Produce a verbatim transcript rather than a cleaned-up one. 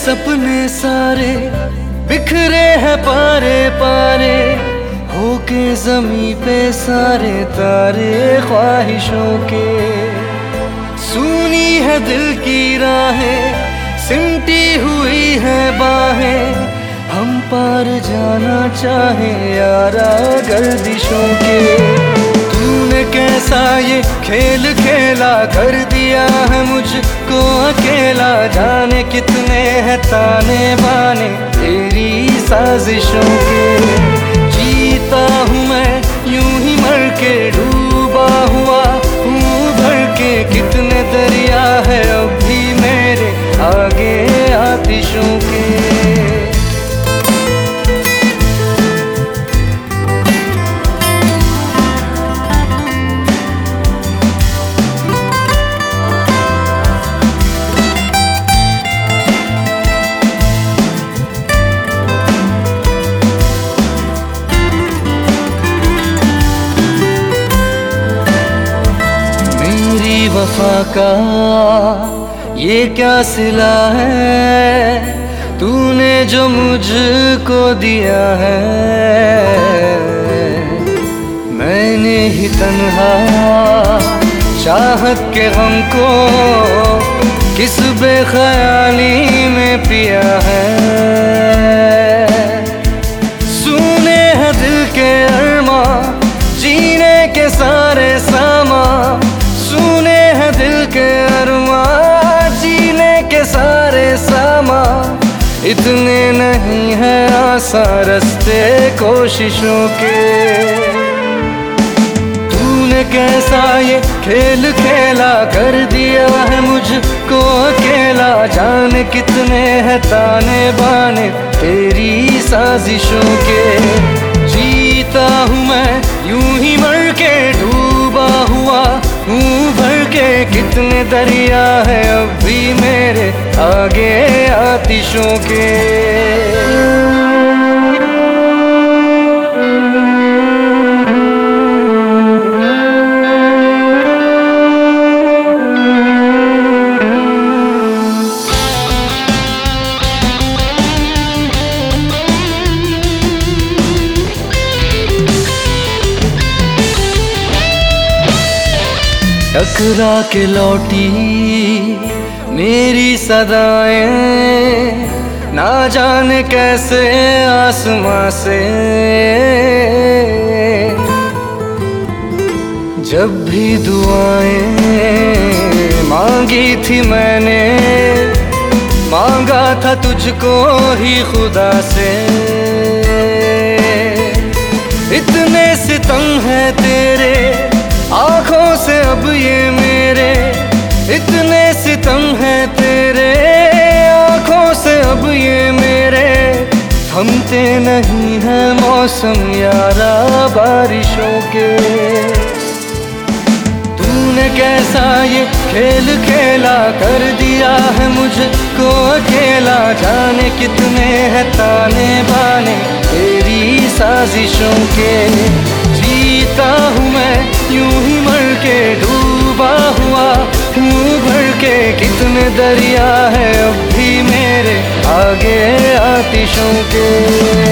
सपने सारे बिखरे हैं पारे पारे, होके जमी पे सारे तारे ख्वाहिशों के। सुनी है दिल की राहें, सिमटी हुई है बाहें, हम पार जाना चाहे यारा गर्दिशों के। तूने कैसा ये खेल खेला, कर दिया है मुझको अकेला, जाने कितने हैं ताने बाने तेरी साजिशों के। जीता हूँ मैं यूं ही मर के, डूबा हुआ हूँ भर के, कितने दरिया है अब भी मेरे आगे आतिशों के। वफा का ये क्या सिला है, तूने जो मुझको दिया है। मैंने ही तन्हा चाहत के गम को किस बेख्याली में पिया है। सुने हैं दिल के अरमा, जीने के सारे सामा, सुने हैं दिल के अरमा, जीने के सारे सामा, इतने नहीं है आसान रास्ते कोशिशों के। तूने कैसा ये खेल खेला, कर दिया है मुझको अकेला, जाने कितने हैं ताने बाने तेरी साजिशों के। जीता हूँ मैं यूं ही मर के, डूबा हुआ हूँ भर के, कितने दरिया है अब भी मेरे आगे आतिशों के। टकरा के लौटी मेरी सदाएं, ना जाने कैसे आसमां से। जब भी दुआएं मांगी थी मैंने, मांगा था तुझको ही खुदा से। इतने सितम है तेरे आँखों से अब ये मेरे, इतने सितम है तेरे आँखों से अब ये मेरे। थमते नहीं है मौसम यारा बारिशों के। तूने कैसा ये खेल खेला, कर दिया है मुझको अकेला, जाने कितने हैं ताने बाने तेरी साजिशों के। जीता हूँ मैं यूं ही मर के, डूबा हुआ हूँ भर के, कितने दरिया है अब भी मेरे आगे आतिशों के।